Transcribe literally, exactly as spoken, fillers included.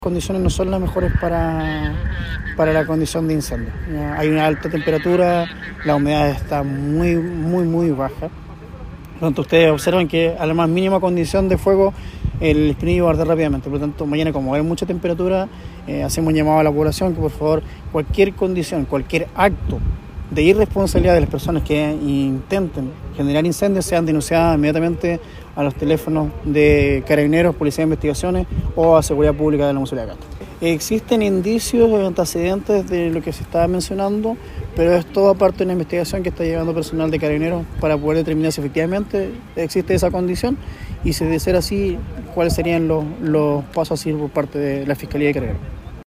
Condiciones no son las mejores para, para la condición de incendio. Ya, hay una alta temperatura, la humedad está muy, muy, muy baja. Por lo tanto, ustedes observan que a la más mínima condición de fuego, el espinillo va a arder rápidamente. Por lo tanto, mañana, como hay mucha temperatura, eh, hacemos un llamado a la población que, por favor, cualquier condición, cualquier acto de irresponsabilidad de las personas que intenten generar incendios sean denunciadas inmediatamente a los teléfonos de Carabineros, Policía de Investigaciones o a Seguridad Pública de la Municipalidad de Castro. Existen indicios o antecedentes de lo que se estaba mencionando, pero es todo parte de una investigación que está llevando personal de Carabineros para poder determinar si efectivamente existe esa condición y si de ser así, cuáles serían los, los pasos a seguir por parte de la Fiscalía de Carabineros.